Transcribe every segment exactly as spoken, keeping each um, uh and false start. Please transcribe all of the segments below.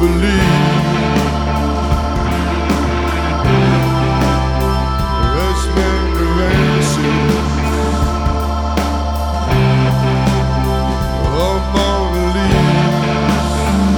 believe. There's many races among the leaves.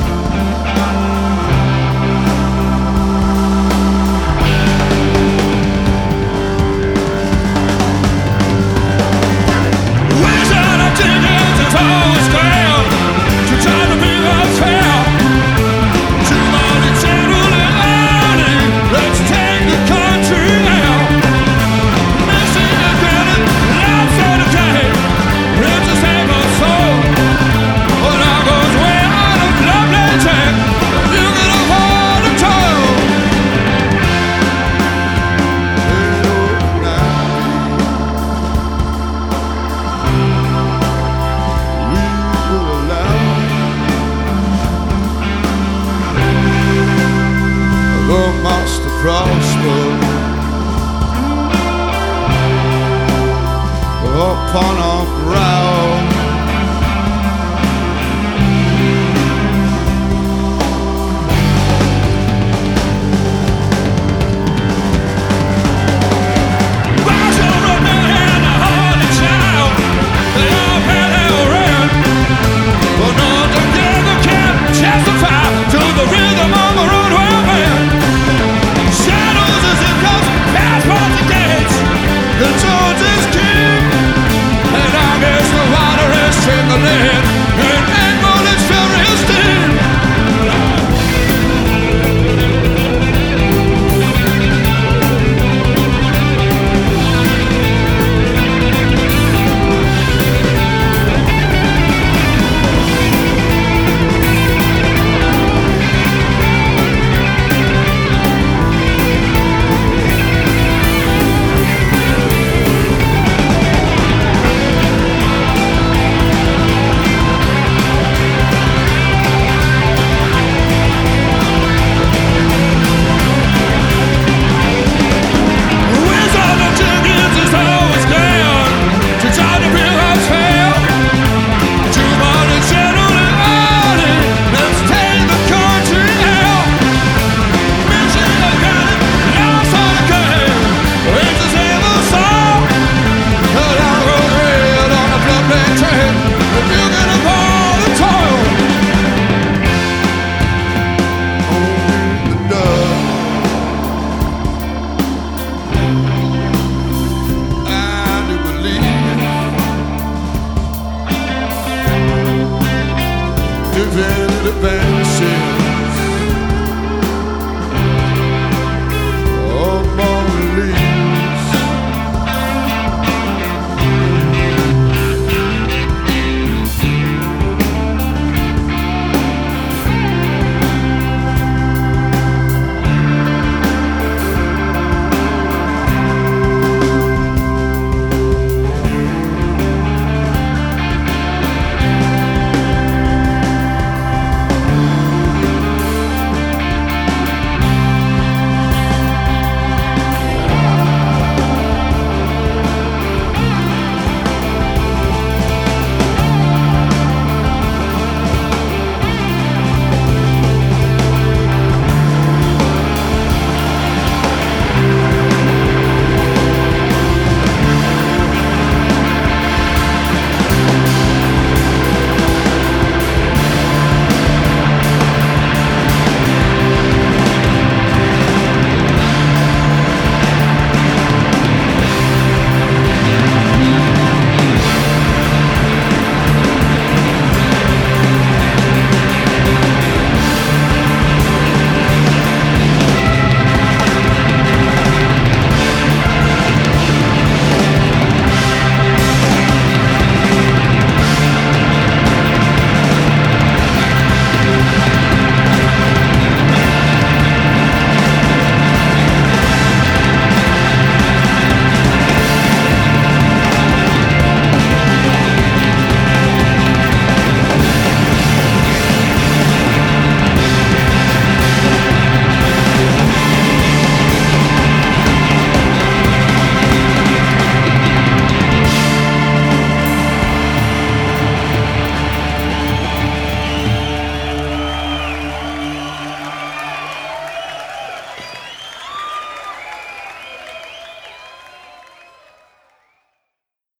Wizard of Dickens is always glad to try to be unfair. Too many gentle and early, let's take the country out. Missing the credit, lots of the game, rips the same old soul. But I goes way out of lovely check, you can afford the toil. The master prosper upon our brow. Boys are running and a holy child, they all had their rent. But none together can testify to the rhythm of a roadway band. Shadows as it comes past the gates, the George is king. And I guess the water is trickling, and England is very steam. Wizard of Dickens is always glad to try to be unfair. Too many gentle and early, let's take the country out. Missing the credit, lost on the game, it's the same old song. But I goes red on a blood-red train, if you can afford the toil. Only the dust I do believe. Defended the fantasy